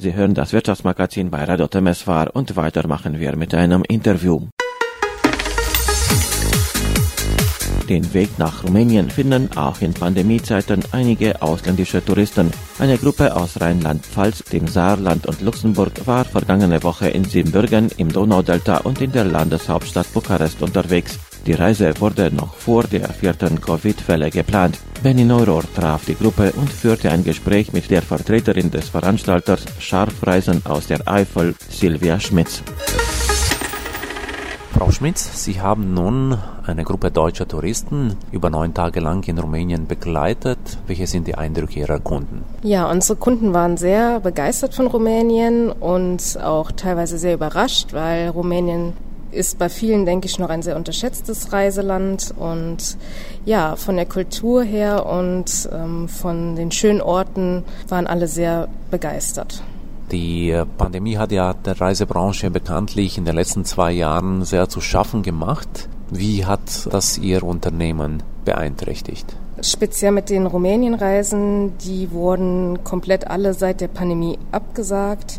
Sie hören das Wirtschaftsmagazin bei Radio Temeswar und weiter machen wir mit einem Interview. Den Weg nach Rumänien finden auch in Pandemiezeiten einige ausländische Touristen. Eine Gruppe aus Rheinland-Pfalz, dem Saarland und Luxemburg war vergangene Woche in Siebenbürgen, im Donaudelta und in der Landeshauptstadt Bukarest unterwegs. Die Reise wurde noch vor der 4. Covid-Welle geplant. Benny Neuror traf die Gruppe und führte ein Gespräch mit der Vertreterin des Veranstalters Scharfreisen aus der Eifel, Silvia Schmitz. Frau Schmitz, Sie haben nun eine Gruppe deutscher Touristen über 9 Tage lang in Rumänien begleitet. Welche sind die Eindrücke Ihrer Kunden? Ja, unsere Kunden waren sehr begeistert von Rumänien und auch teilweise sehr überrascht, weil Rumänien ist bei vielen, denke ich, noch ein sehr unterschätztes Reiseland. Und ja, von der Kultur her und von den schönen Orten waren alle sehr begeistert. Die Pandemie hat ja der Reisebranche bekanntlich in den letzten 2 Jahren sehr zu schaffen gemacht. Wie hat das Ihr Unternehmen beeinträchtigt? Speziell mit den Rumänienreisen, die wurden komplett alle seit der Pandemie abgesagt.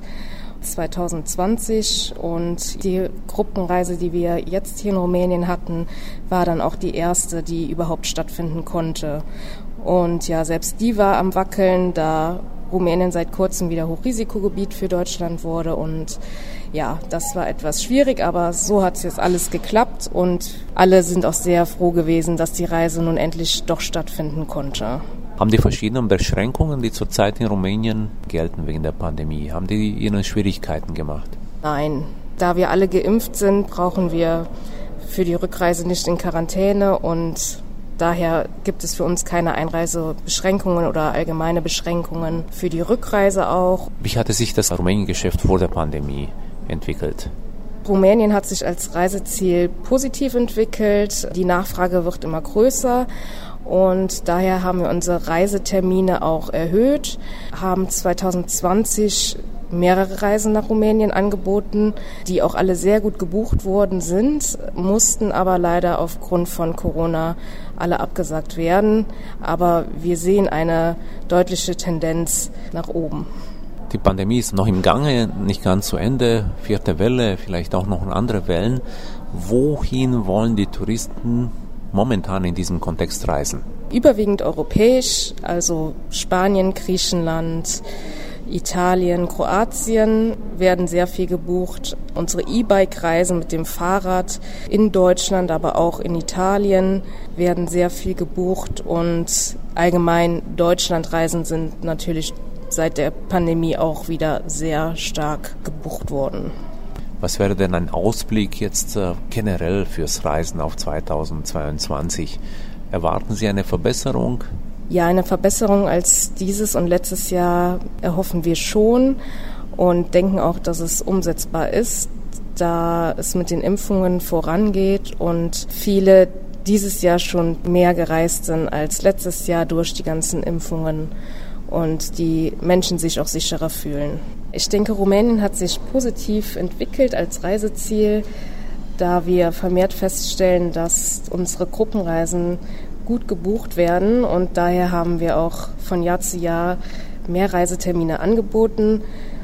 2020 und die Gruppenreise, die wir jetzt hier in Rumänien hatten, war dann auch die erste, die überhaupt stattfinden konnte. Und ja, selbst die war am Wackeln, da Rumänien seit kurzem wieder Hochrisikogebiet für Deutschland wurde und ja, das war etwas schwierig, aber so hat es jetzt alles geklappt und alle sind auch sehr froh gewesen, dass die Reise nun endlich doch stattfinden konnte. Haben die verschiedenen Beschränkungen, die zurzeit in Rumänien gelten wegen der Pandemie, haben die Ihnen Schwierigkeiten gemacht? Nein, da wir alle geimpft sind, brauchen wir für die Rückreise nicht in Quarantäne und daher gibt es für uns keine Einreisebeschränkungen oder allgemeine Beschränkungen für die Rückreise auch. Wie hatte sich das Rumänien-Geschäft vor der Pandemie entwickelt? Rumänien hat sich als Reiseziel positiv entwickelt. Die Nachfrage wird immer größer und daher haben wir unsere Reisetermine auch erhöht, haben 2020 mehrere Reisen nach Rumänien angeboten, die auch alle sehr gut gebucht worden sind, mussten aber leider aufgrund von Corona alle abgesagt werden. Aber wir sehen eine deutliche Tendenz nach oben. Die Pandemie ist noch im Gange, nicht ganz zu Ende. 4. Welle, vielleicht auch noch andere Wellen. Wohin wollen die Touristen momentan in diesem Kontext reisen? Überwiegend europäisch, also Spanien, Griechenland, Italien, Kroatien werden sehr viel gebucht. Unsere E-Bike-Reisen mit dem Fahrrad in Deutschland, aber auch in Italien werden sehr viel gebucht und allgemein Deutschlandreisen sind natürlich seit der Pandemie auch wieder sehr stark gebucht worden. Was wäre denn ein Ausblick jetzt generell fürs Reisen auf 2022? Erwarten Sie eine Verbesserung? Ja, eine Verbesserung als dieses und letztes Jahr erhoffen wir schon und denken auch, dass es umsetzbar ist, da es mit den Impfungen vorangeht und viele dieses Jahr schon mehr gereist sind als letztes Jahr durch die ganzen Impfungen und die Menschen sich auch sicherer fühlen. Ich denke, Rumänien hat sich positiv entwickelt als Reiseziel, da wir vermehrt feststellen, dass unsere Gruppenreisen gut gebucht werden und daher haben wir auch von Jahr zu Jahr mehr Reisetermine angeboten.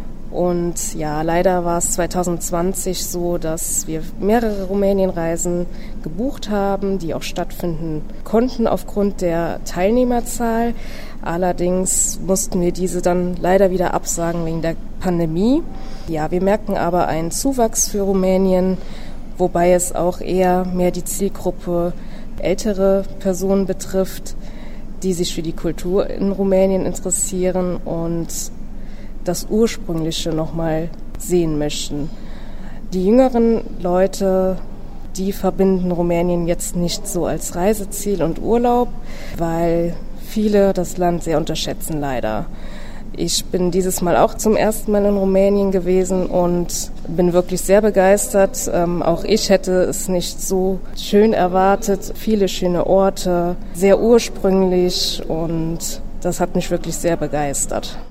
Und ja, leider war es 2020 so, dass wir mehrere Rumänienreisen gebucht haben, die auch stattfinden konnten aufgrund der Teilnehmerzahl. Allerdings mussten wir diese dann leider wieder absagen wegen der Pandemie. Ja, wir merken aber einen Zuwachs für Rumänien, wobei es auch eher mehr die Zielgruppe ältere Personen betrifft, die sich für die Kultur in Rumänien interessieren und das Ursprüngliche nochmal sehen möchten. Die jüngeren Leute, die verbinden Rumänien jetzt nicht so als Reiseziel und Urlaub, weil viele das Land sehr unterschätzen leider. Ich bin dieses Mal auch zum ersten Mal in Rumänien gewesen und bin wirklich sehr begeistert. Auch ich hätte es nicht so schön erwartet. Viele schöne Orte, sehr ursprünglich und das hat mich wirklich sehr begeistert.